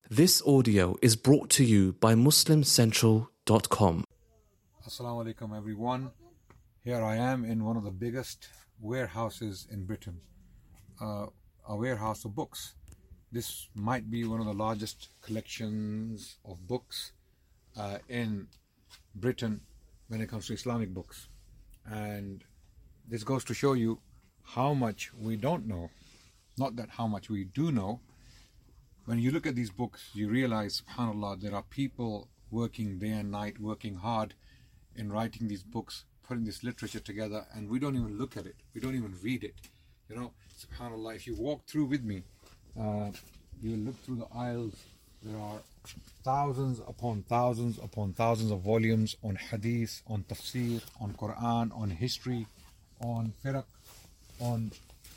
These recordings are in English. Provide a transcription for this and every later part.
This audio is brought to you by MuslimCentral.com. Assalamu alaikum everyone. Here I am in one of the biggest warehouses in Britain, a warehouse of books. This might be one of the largest collections of books in Britain when it comes to Islamic books. And this goes to show you how much we don't know, not that how much we do know. When you look at these books, you realize, subhanAllah, there are people working day and night, working hard in writing these books, putting this literature together, and we don't even look at it. We don't even read it. You know, subhanAllah, if you walk through with me, you will look through the aisles. There are thousands upon thousands upon thousands of volumes on hadith, on tafsir, on Quran, on history, on fiqh, on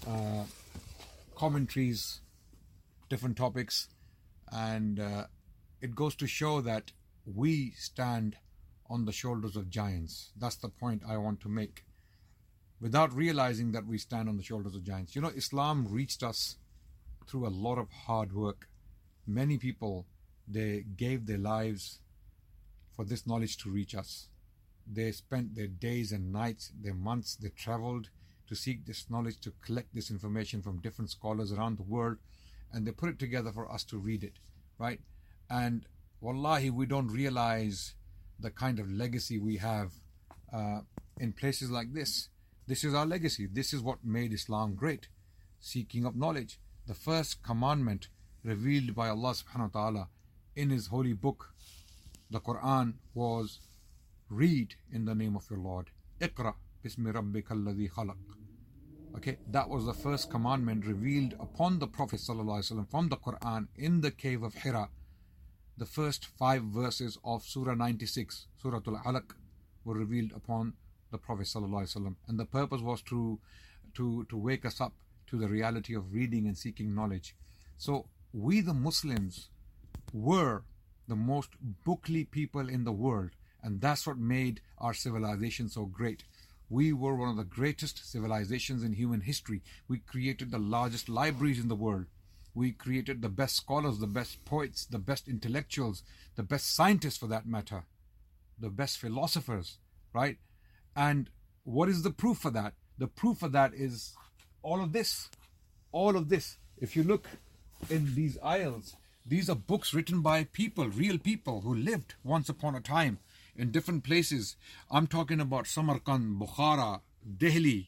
commentaries, different topics, and it goes to show that we stand on the shoulders of giants. That's the point I want to make, without realizing that we stand on the shoulders of giants. You know, Islam reached us through a lot of hard work. Many people, they gave their lives for this knowledge to reach us. They spent their days and nights, their months, they traveled to seek this knowledge, to collect this information from different scholars around the world, and they put it together for us to read it, right? And wallahi, we don't realize the kind of legacy we have in places like this. This is our legacy. This is what made Islam great. Seeking of knowledge. The first commandment revealed by Allah subhanahu wa ta'ala in His holy book, the Quran, was read in the name of your Lord. Iqra bismi rabbika alladhi khalaq. Okay, that was the first commandment revealed upon the Prophet ﷺ from the Quran in the cave of Hira. The first 5 verses of Surah 96, Surah Al-Alaq, were revealed upon the Prophet ﷺ, and the purpose was to wake us up to the reality of reading and seeking knowledge. So we the Muslims were the most bookly people in the world, and that's what made our civilization so great. We were one of the greatest civilizations in human history. We created the largest libraries in the world. We created the best scholars, the best poets, the best intellectuals, the best scientists for that matter, the best philosophers, right? And what is the proof for that? The proof for that is all of this. All of this. If you look in these aisles, these are books written by people, real people who lived once upon a time in different places. I'm talking about Samarkand, Bukhara, Delhi,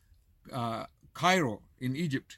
Cairo in Egypt,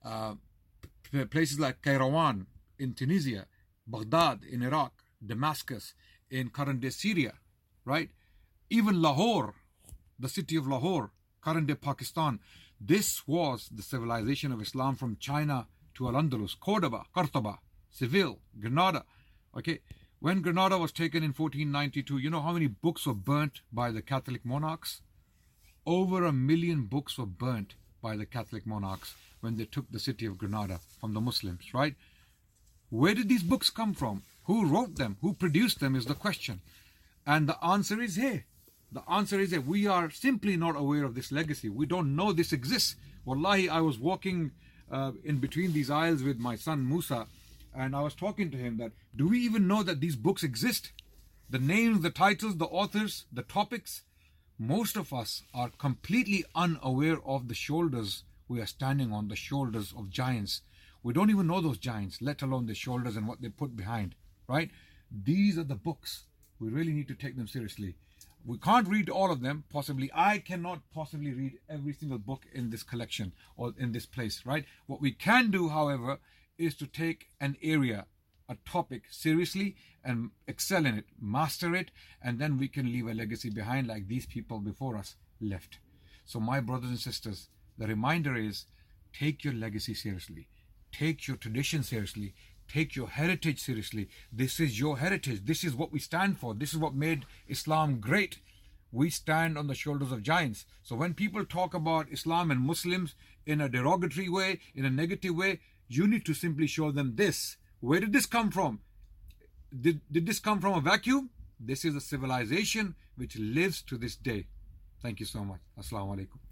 places like Kairouan in Tunisia, Baghdad in Iraq, Damascus in current-day Syria, right? Even Lahore, the city of Lahore, current-day Pakistan. This was the civilization of Islam from China to Al-Andalus, Cordoba, Cordoba, Seville, Granada. Okay, when Granada was taken in 1492, you know how many books were burnt by the Catholic monarchs? Over 1 million books were burnt by the Catholic monarchs when they took the city of Granada from the Muslims, right? Where did these books come from? Who wrote them? Who produced them is the question. And the answer is here. The answer is that we are simply not aware of this legacy. We don't know this exists. Wallahi, I was walking in between these aisles with my son Musa, and I was talking to him that, do we even know that these books exist? The names, the titles, the authors, the topics. Most of us are completely unaware of the shoulders we are standing on, the shoulders of giants. We don't even know those giants, let alone the shoulders and what they put behind, right? These are the books. We really need to take them seriously. We can't read all of them, possibly. I cannot possibly read every single book in this collection or in this place, right? What we can do, however, is to take an area, a topic seriously and excel in it, master it, and then we can leave a legacy behind like these people before us left. So my brothers and sisters, the reminder is, take your legacy seriously. Take your tradition seriously. Take your heritage seriously. This is your heritage. This is what we stand for. This is what made Islam great. We stand on the shoulders of giants. So when people talk about Islam and Muslims in a derogatory way, in a negative way, you need to simply show them this. Where did this come from? Did this come from a vacuum? This is a civilization which lives to this day. Thank you so much. Assalamu alaikum.